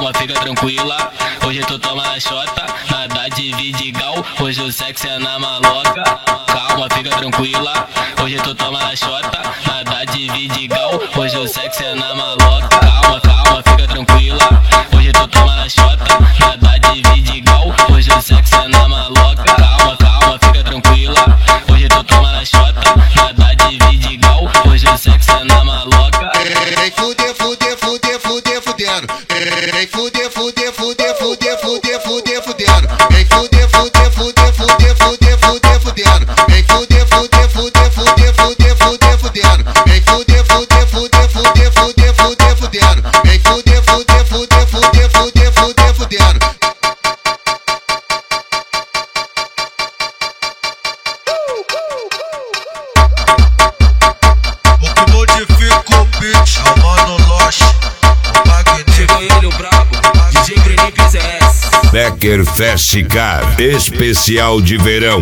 calma, fica tranquila. Hoje tu toma a xota, nada de vidigal. Hoje o sexo é na maloca. Calma, fica tranquila. Hoje tu toma a xota, nada de vidigal. Hoje o sexo é na maloca. Calma, calma, fica tranquila. Hoje tu toma a xota, nada de vidigal. Hoje o sexo é na maloca. Calma, calma, fica tranquila. Hoje tu toma a xota, nada de vidigal. Hoje o sexo é na maloca. Vem fuder, fuder, fuder, fuder, fudendo. Vem fuder, fuder, fuder, fuder, fuder, fuder, fudendo. Vem fuder, fuder, fuder, fuder, fuder, fuder, fudendo. Vem fuder, fuder, fuder, fuder, fuder, fuder, fudendo. Vem fuder, fuder, fuder, fuder, fuder, fuder, fudendo. Vem fuder, fuder, fuder, fuder, fuder, fuder, fudendo. O que modifica o beat, chamando Lost. Chegou ele, o brabo, DJ Felipe CS. Becker Fest Car, especial de verão.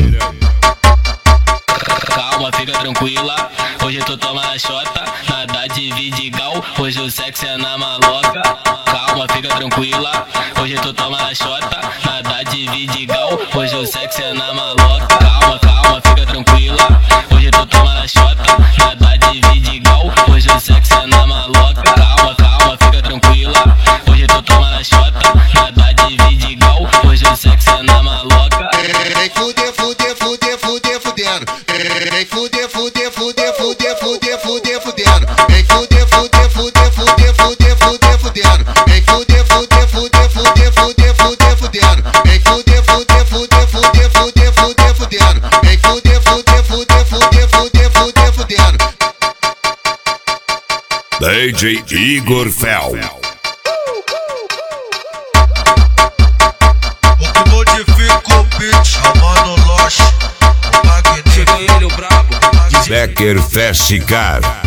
Calma, fica tranquila. Hoje tu toma a xota, nada de vidigal. Hoje o sexo é na maloca. Calma, fica tranquila. Hoje tu toma a xota, nada de vidigal. Hoje o sexo é na maloca. Calma, calma, fica tranquila. Hoje tu toma a xota, nada de vidigal. Hoje o sexo é na maloca. Calma, calma, fica tranquila. Hoje tu toma a xota, nada de vidigal. Hoje o sexo é na maloca. Vem fuder, fuder, fuder, fuder, fudendo. Vem fuder, fuder, fuder, fuder, fuder, fuder, fudendo. Vem fuder, fuder, fuder, fuder, fuder, fuder, fudendo. Vem fuder, fuder, fuder, fuder, fuder, fuder, fudendo. Vem fuder, fuder, fuder, fuder, fuder, fuder, fudendo. Vem fuder, fuder, fuder, fuder, fuder, fuder, fudendo. DJ Igor Fel. O que modifica o beat, chamando Lost. Chegou ele, o brabo, DJ Becker Fest Car.